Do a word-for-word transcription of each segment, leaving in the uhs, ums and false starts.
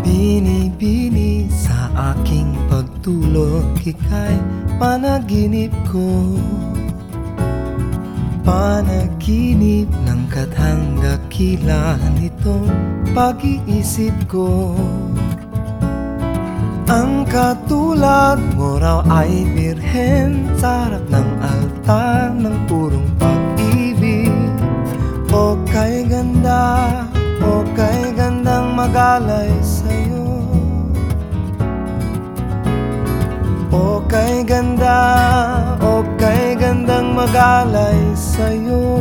Binibini sa aking pagtulog, ika'y panaginip ko. Panaginip ng kathang dakila nitong pag-iisip ko. Ang katulad mo raw ay birhen sa harap ng altar ng purong pag-ibig. O kay ganda, o kay gandang magalay sa'yo. O kay ganda, o kay gandang magalay sa'yo.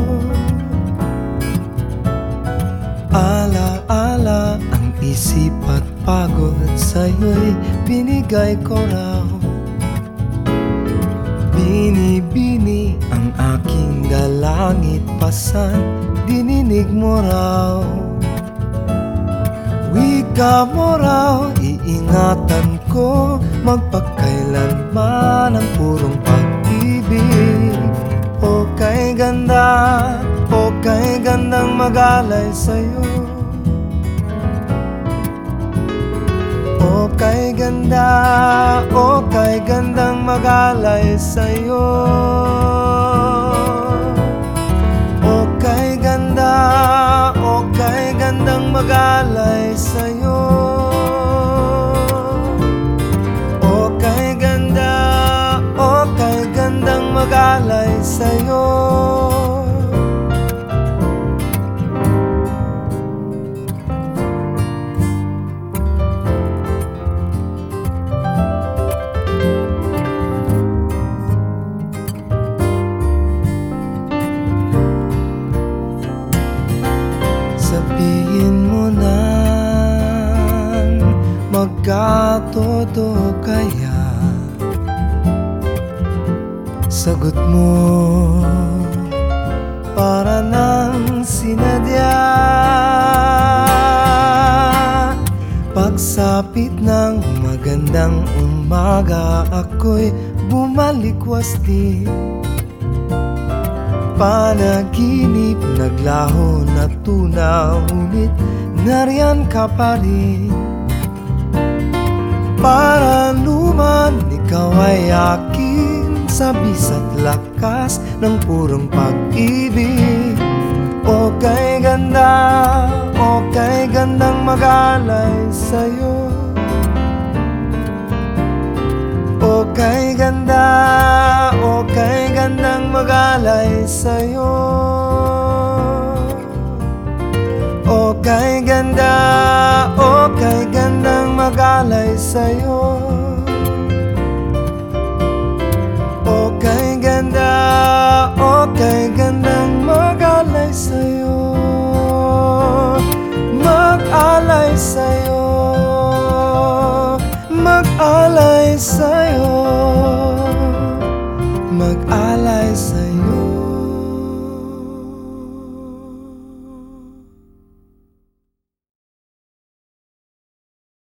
Ala-ala ang isip at pagod sa'yo'y binigay ko raw. Binibini ang aking dalangit, pasan dininig mo raw. Wika mo raw, iingatan ko magpakailanman ang purong pag-ibig. O kay ganda, o kay gandang magalay sa'yo. O kay ganda, o kay gandang magalay sa'yo. O kay ganda, o kay gandang magalay sa'yo. O kay ganda, o kay gandang magalay sa'yo. Sabihin mo na, magkatodo kaya? Sagot mo, para nang sinadya. Pagsapit ng magandang umaga, ako'y bumalik wasti. Panaginip, naglaho na tunaw, ngunit nariyan ka pa rin. Para luman, ikaw ay akin, sa bisa't lakas ng purong pag-ibig. O kay ganda, o kay gandang magalay sa'yo. O kay ganda, o kay gandang magalay sa'yo. O kay ganda, o kay gandang magalay sa'yo. O kay ganda, o kay gandang magalay sa'yo. Mag-alay sa'yo, mag-alay sa'yo.